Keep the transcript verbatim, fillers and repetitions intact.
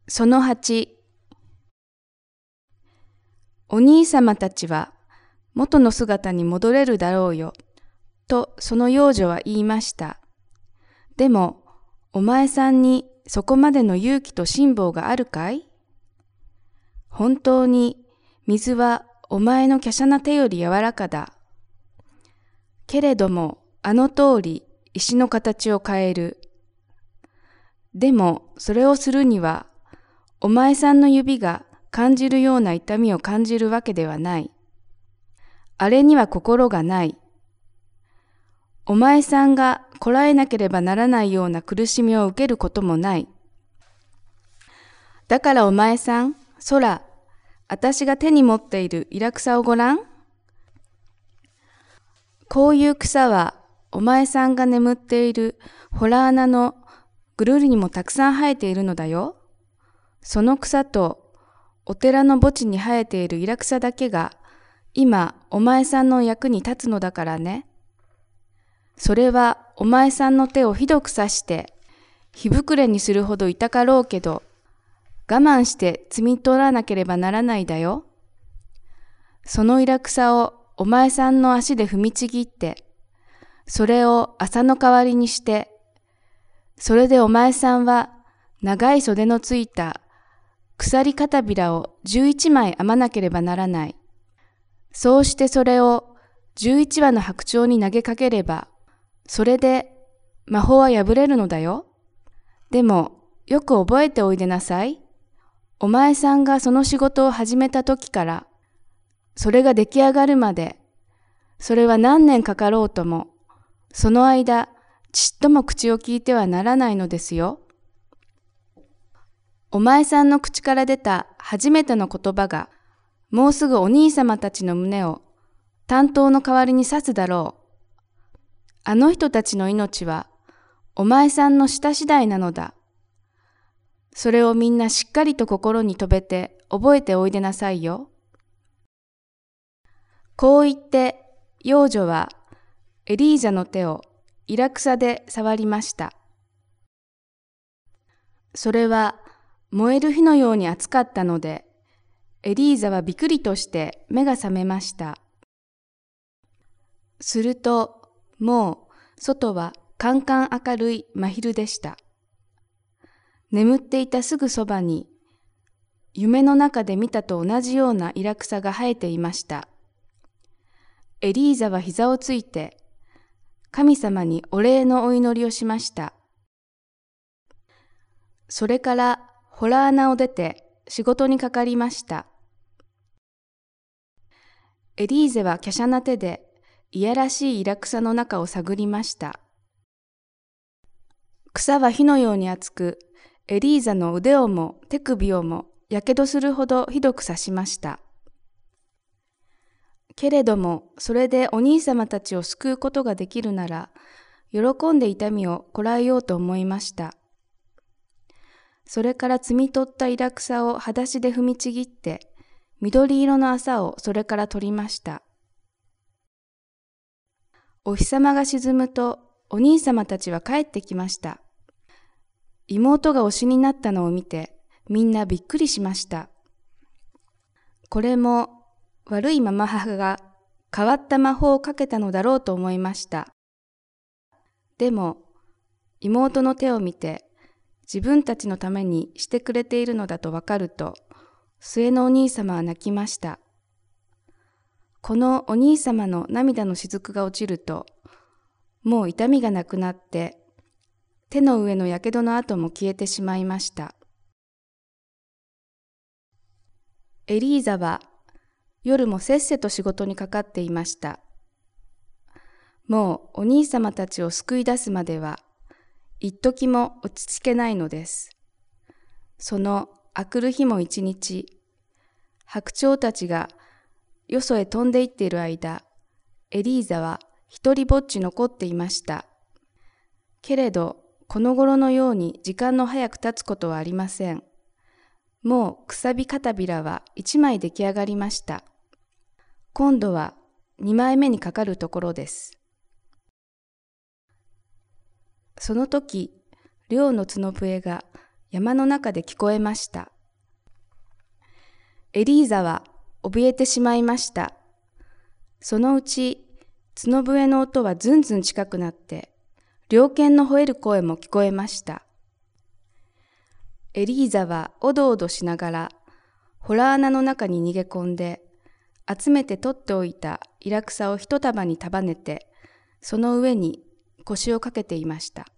そのはち、お兄様たちは元の姿に戻れるだろうよ、とその幼女は言いました。でも、お前さんにそこまでの勇気と辛抱があるかい？本当に水はお前の華奢な手より柔らかだ。けれども、あの通り石の形を変える。でも、それをするには、お前さんの指が感じるような痛みを感じるわけではない。あれには心がない。お前さんがこらえなければならないような苦しみを受けることもない。だからお前さん、空、私が手に持っているイラクサをごらん。こういう草はお前さんが眠っている洞穴のぐるりにもたくさん生えているのだよ。その草とお寺の墓地に生えているイラクサだけが今お前さんの役に立つのだからね。それはお前さんの手をひどく刺して火膨れにするほど痛かろうけど、我慢して摘み取らなければならないだよ。そのイラクサをお前さんの足で踏みちぎって、それを麻の代わりにして、それでお前さんは長い袖のついた鎖片びらをじゅういちまい編まなければならない。そうしてそれをじゅういちわの白鳥に投げかければ、それで魔法は破れるのだよ。でもよく覚えておいでなさい。お前さんがその仕事を始めた時から、それが出来上がるまで、それは何年かかろうとも、その間、ちっとも口を聞いてはならないのですよ。お前さんの口から出た初めての言葉が、もうすぐお兄様たちの胸を担当の代わりに刺すだろう。あの人たちの命は、お前さんの舌次第なのだ。それをみんなしっかりと心に留めて覚えておいでなさいよ。こう言って、幼女はエリーザの手をイラクサで触りました。それは燃える火のように熱かったので、エリーザはびくりとして目が覚めました。すると、もう外はカンカン明るい真昼でした。眠っていたすぐそばに、夢の中で見たと同じようなイラクサが生えていました。エリーザは膝をついて、神様にお礼のお祈りをしました。それから洞穴を出て仕事にかかりました。エリーゼは華奢な手でいやらしいイラクサの中を探りました。草は火のように熱く、エリーザの腕をも手首をもやけどするほどひどく刺しました。けれども、それでお兄様たちを救うことができるなら、喜んで痛みをこらえようと思いました。それから摘み取ったイラクサを裸足で踏みちぎって、緑色の麻をそれから取りました。お日様が沈むと、お兄様たちは帰ってきました。妹が推しになったのを見て、みんなびっくりしました。これも、悪いママ母が変わった魔法をかけたのだろうと思いました。でも、妹の手を見て、自分たちのためにしてくれているのだとわかると、末のお兄様は泣きました。このお兄様の涙の雫が落ちると、もう痛みがなくなって、手の上のやけどの跡も消えてしまいました。エリーザは夜もせっせと仕事にかかっていました。もうお兄様たちを救い出すまでは、一時も落ち着けないのです。そのあくる日も一日、白鳥たちがよそへ飛んでいっている間、エリーザは一人ぼっち残っていました。けれど、この頃のように時間の早く経つことはありません。もうくさび片びらは一枚出来上がりました。今度は二枚目にかかるところです。その時、両の角笛が山の中で聞こえました。エリーザは怯えてしまいました。そのうち角笛の音はずんずん近くなって、猟犬の吠える声も聞こえました。エリーザはおどおどしながら、洞穴の中に逃げ込んで、集めて取っておいたイラクサを一束に束ねて、その上に腰をかけていました。